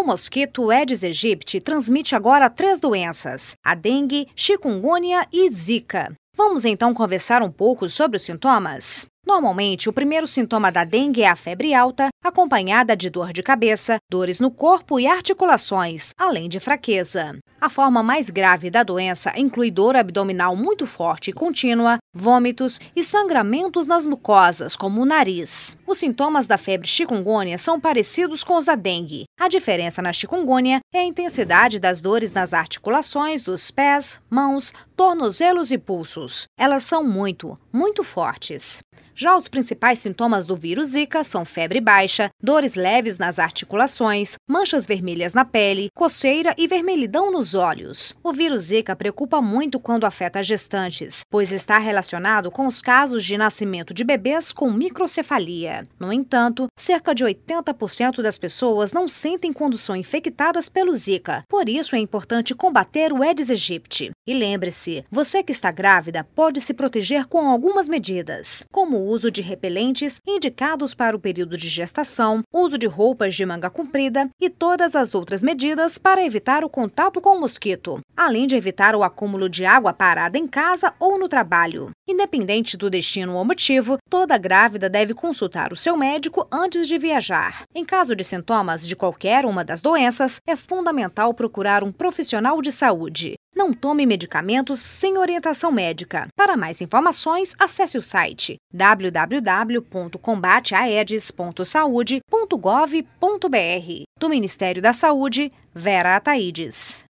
O mosquito Aedes aegypti transmite agora 3 doenças: a dengue, chikungunya e zika. Vamos então conversar um pouco sobre os sintomas? Normalmente, o primeiro sintoma da dengue é a febre alta, acompanhada de dor de cabeça, dores no corpo e articulações, além de fraqueza. A forma mais grave da doença inclui dor abdominal muito forte e contínua, vômitos e sangramentos nas mucosas, como o nariz. Os sintomas da febre chikungunya são parecidos com os da dengue. A diferença na chikungunya é a intensidade das dores nas articulações dos pés, mãos, tornozelos e pulsos. Elas são muito fortes. Já os principais sintomas do vírus Zika são febre baixa, dores leves nas articulações, manchas vermelhas na pele, coceira e vermelhidão nos olhos. O vírus Zika preocupa muito quando afeta gestantes, pois está relacionado com os casos de nascimento de bebês com microcefalia. No entanto, cerca de 80% das pessoas não sentem quando são infectadas pelo Zika. Por isso é importante combater o Aedes aegypti. E lembre-se, você que está grávida pode se proteger com algumas medidas, como o uso de repelentes indicados para o período de gestação, uso de roupas de manga comprida e todas as outras medidas para evitar o contato com o mosquito, além de evitar o acúmulo de água parada em casa ou no trabalho. Independente do destino ou motivo, toda grávida deve consultar o seu médico antes de viajar. Em caso de sintomas de qualquer uma das doenças, é fundamental procurar um profissional de saúde. Não tome medicamentos sem orientação médica. Para mais informações, acesse o site www.combateaedes.saude.gov.br. Do Ministério da Saúde, Vera Ataides.